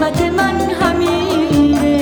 قسمت من همینه.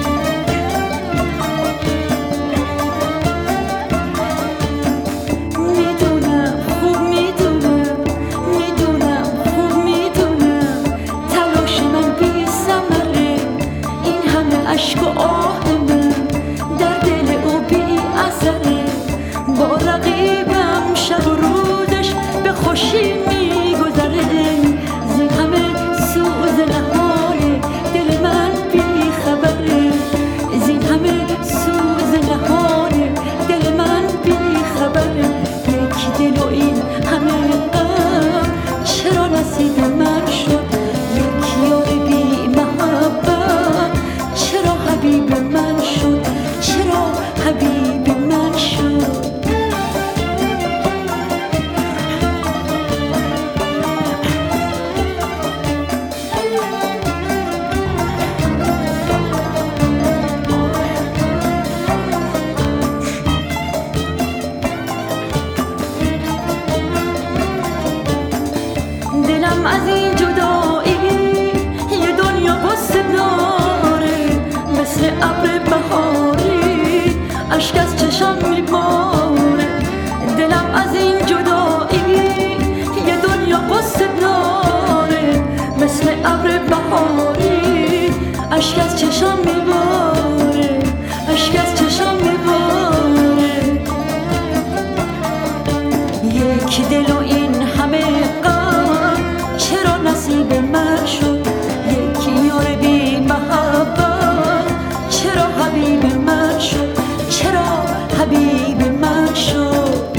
میدونم خوب میدونم، میدونم خوب میدونم تلاش من بی ثمره، این همه اشک و آه من در دل او بی اثره. با رقیبم شب و روزش به خوشی میگذره، زین همه سوز نهان دل من بی خبره، زین همه سوز نهان دل من بی خبره. یک دل و این همه غم چرا نصیب من شد، یک یار بی محبت چرا حبیب من شد، چرا حبیب من شد. دلم از این جدایی یه دنیا غصه داره، مثل ابر بهاری اشک از چشم میباره. دلم از این جدایی یه دنیا غصه داره، مثل ابر بهاری اشک از چشم میباره، اشک از چشم میباره. یک دل و این همه غم چرا نصیب من شد، یک یار بی محبت چرا حبیب من شد، چرا حبیب من شد.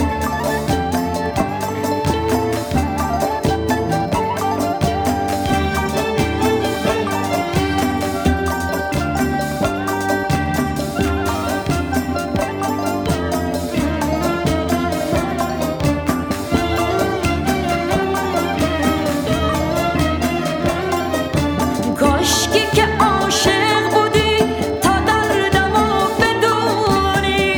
کاشکی که عاشق بودی تا دردمو بدونی،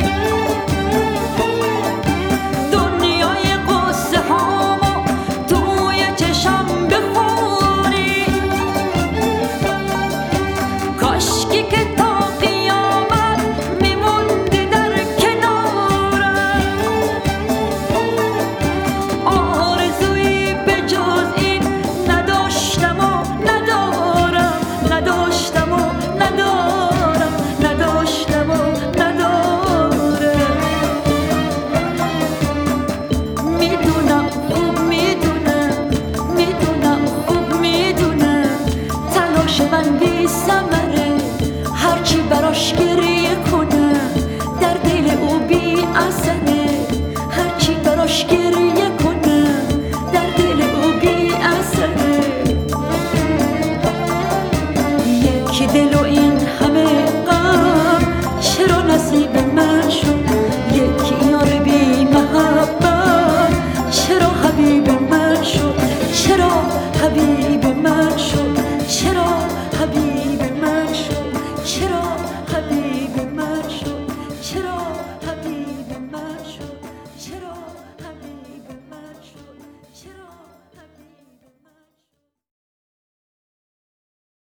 دنیای قصه هامو توی چشم بخونی. کاشکی که تا قیامت میموندی در کنارم، آرزویی به جز این نداشتم و ندارم، نداشتم و ندارم، نداشتم و ندارم. میدونم خوب میدونم، میدونم خوب میدونم تلاش من بی ثمره، هرچی براش گریه کنم در دل او بی اثره، هرچی براش گریه کنم در دل او بی اثره. یک دل و